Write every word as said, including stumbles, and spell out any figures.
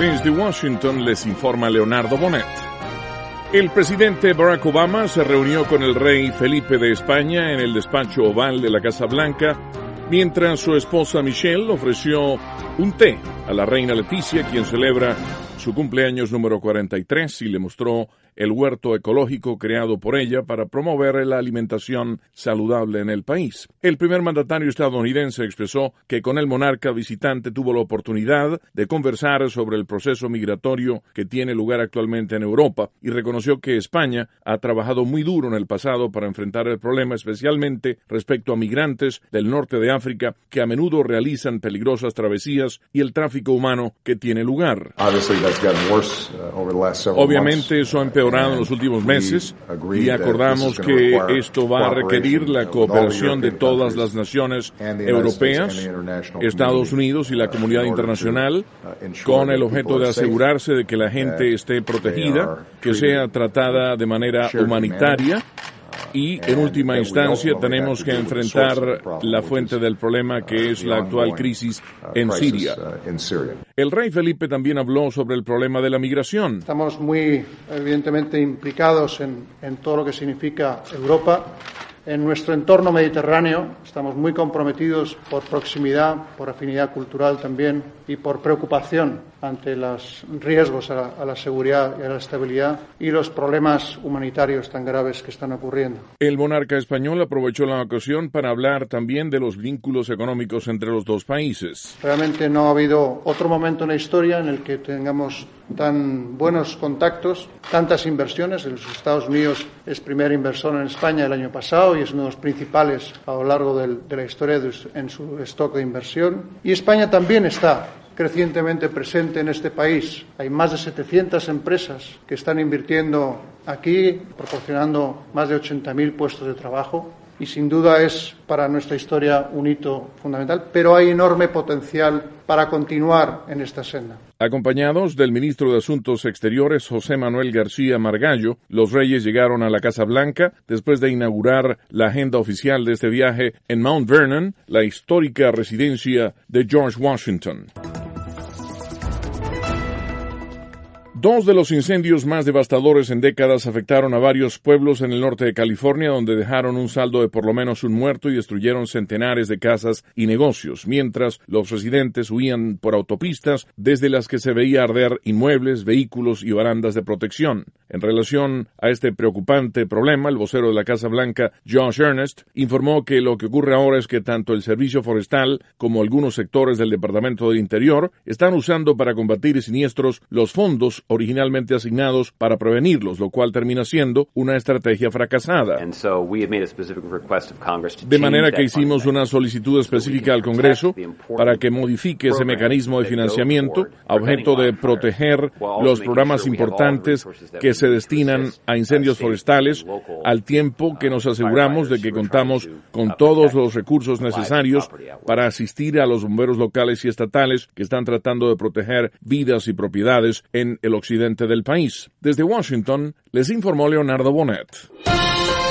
Desde Washington les informa Leonardo Bonet. El presidente Barack Obama se reunió con el rey Felipe de España en el despacho oval de la Casa Blanca, mientras su esposa Michelle ofreció un té a la reina Leticia, quien celebra su cumpleaños número cuarenta y tres, y le mostró el huerto ecológico creado por ella para promover la alimentación saludable en el país. El primer mandatario estadounidense expresó que con el monarca visitante tuvo la oportunidad de conversar sobre el proceso migratorio que tiene lugar actualmente en Europa y reconoció que España ha trabajado muy duro en el pasado para enfrentar el problema, especialmente respecto a migrantes del norte de África que a menudo realizan peligrosas travesías y el tráfico humano que tiene lugar. Obviamente eso ha empeorado en los últimos meses y acordamos que esto va a requerir la cooperación de todas las naciones europeas, Estados Unidos y la comunidad internacional, con el objeto de asegurarse de que la gente esté protegida, que sea tratada de manera humanitaria. Y, en última instancia, tenemos que enfrentar la fuente del problema, que es la actual crisis en Siria. El rey Felipe también habló sobre el problema de la migración. Estamos muy, evidentemente, implicados en, en todo lo que significa Europa. En nuestro entorno mediterráneo estamos muy comprometidos por proximidad, por afinidad cultural también y por preocupación ante los riesgos a la, a la seguridad y a la estabilidad y los problemas humanitarios tan graves que están ocurriendo. El monarca español aprovechó la ocasión para hablar también de los vínculos económicos entre los dos países. Realmente no ha habido otro momento en la historia en el que tengamos tan buenos contactos, tantas inversiones. Los Estados Unidos es primer inversor en España el año pasado y es uno de los principales a lo largo del, de la historia de, en su stock de inversión. Y España también está crecientemente presente en este país. Hay más de setecientas empresas que están invirtiendo aquí, proporcionando más de ochenta mil puestos de trabajo. Y sin duda es para nuestra historia un hito fundamental, pero hay enorme potencial para continuar en esta senda. Acompañados del ministro de Asuntos Exteriores, José Manuel García Margallo, los reyes llegaron a la Casa Blanca después de inaugurar la agenda oficial de este viaje en Mount Vernon, la histórica residencia de George Washington. Dos de los incendios más devastadores en décadas afectaron a varios pueblos en el norte de California, donde dejaron un saldo de por lo menos un muerto y destruyeron centenares de casas y negocios, mientras los residentes huían por autopistas desde las que se veía arder inmuebles, vehículos y barandas de protección. En relación a este preocupante problema, el vocero de la Casa Blanca, Josh Earnest, informó que lo que ocurre ahora es que tanto el Servicio Forestal como algunos sectores del Departamento del Interior están usando para combatir siniestros los fondos originalmente asignados para prevenirlos, lo cual termina siendo una estrategia fracasada. De manera que hicimos una solicitud específica al Congreso para que modifique ese mecanismo de financiamiento a objeto de proteger los programas importantes que se destinan a incendios forestales, al tiempo que nos aseguramos de que contamos con todos los recursos necesarios para asistir a los bomberos locales y estatales que están tratando de proteger vidas y propiedades en el occidente del país. Desde Washington, les informó Leonardo Bonet.